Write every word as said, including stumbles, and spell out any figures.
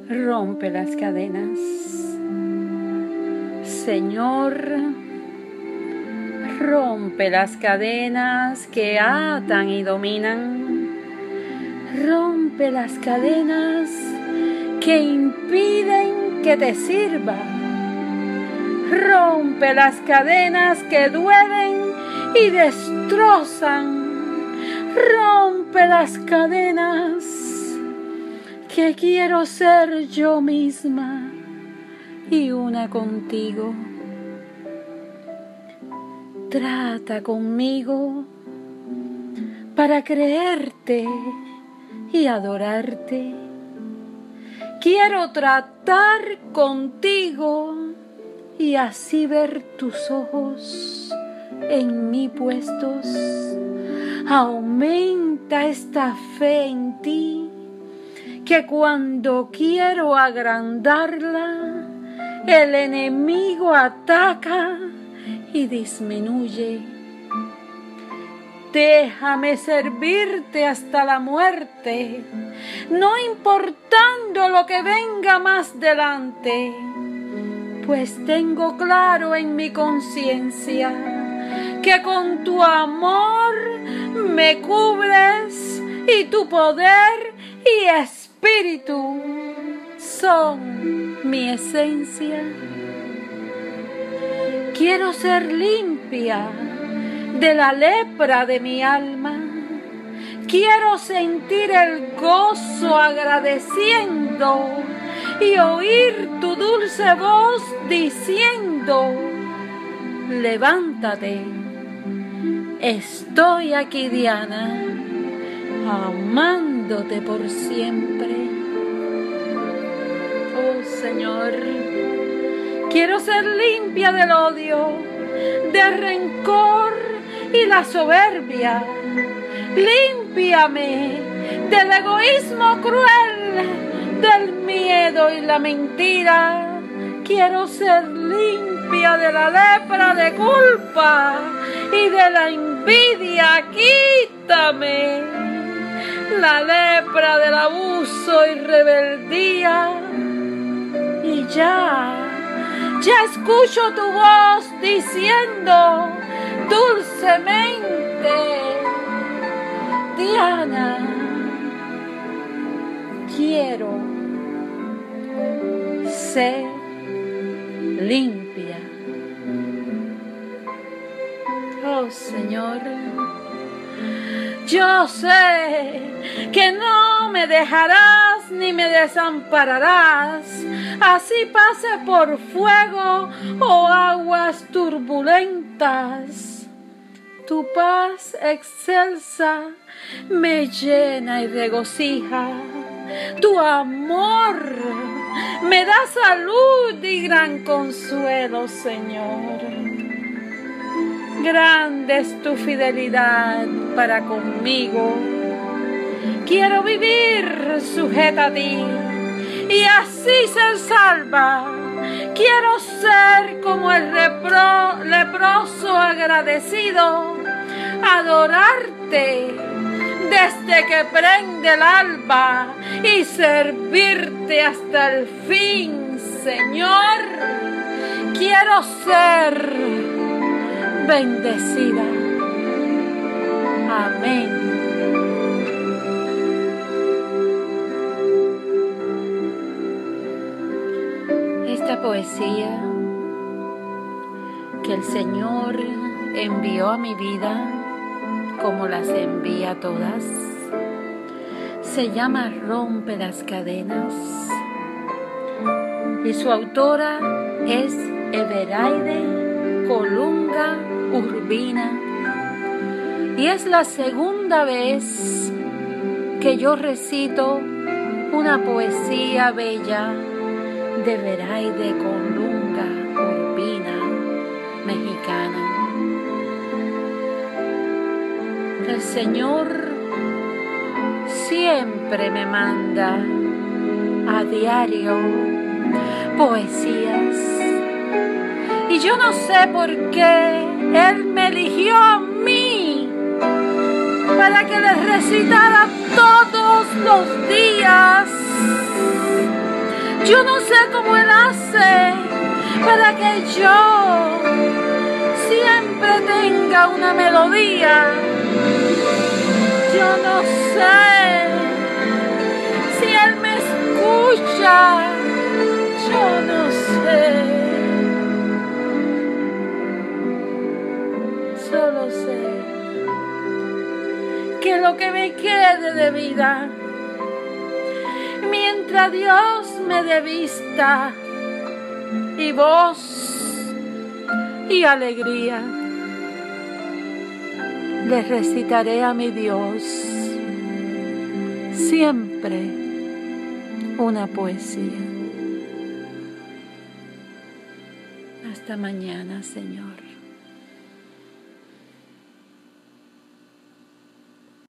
Rompe las cadenas. Señor, rompe las cadenas que atan y dominan. Rompe las cadenas que impiden que te sirva. Rompe las cadenas que duelen y destrozan. Rompe las cadenas que quiero ser yo misma y una contigo. Trata conmigo para creerte y adorarte. Quiero tratar contigo y así ver tus ojos en mí puestos. Aumenta esta fe en ti, que cuando quiero agrandarla, el enemigo ataca y disminuye. Déjame servirte hasta la muerte, no importando lo que venga más delante, pues tengo claro en mi conciencia que con tu amor me cubres y tu poder y espíritu son mi esencia. Quiero ser limpia de la lepra de mi alma. Quiero sentir el gozo agradeciendo y oír tu dulce voz diciendo: levántate, estoy aquí, Diana, amándote por siempre. Oh Señor, quiero ser limpia del odio, del rencor y la soberbia. Límpiame del egoísmo cruel, del miedo y la mentira. Quiero ser limpia de la lepra de culpa y de la envidia. Quítame la lepra del abuso y rebeldía. Y ya, ya escucho tu voz diciendo dulcemente: Diana, quiero ser limpia. Oh Señor, yo sé que no me dejarás ni me desampararás, así pase por fuego o aguas turbulentas. Tu paz excelsa me llena y regocija. Tu amor me da salud y gran consuelo, Señor. Grande es tu fidelidad para conmigo. Quiero vivir sujeta a ti y así ser salva. Quiero ser como el repro, leproso agradecido, adorarte desde que prende el alba y servirte hasta el fin, Señor. Quiero ser bendecida. Amén. Esta poesía que el Señor envió a mi vida, como las envía todas, se llama Rompe las cadenas, y su autora es Everaide Colunga Urbina, y es la segunda vez que yo recito una poesía bella de Everaide Colunga Urbina, mexicana. El Señor siempre me manda a diario poesías, y yo no sé por qué Él me eligió a mí para que les recitara todos los días Yo no sé cómo Él hace para que yo siempre tenga una melodía. Yo no sé si Él me escucha. Yo no sé. Solo sé que lo que me quede de vida, mientras Dios me dé vista y voz y alegría, le recitaré a mi Dios siempre una poesía. Hasta mañana, Señor.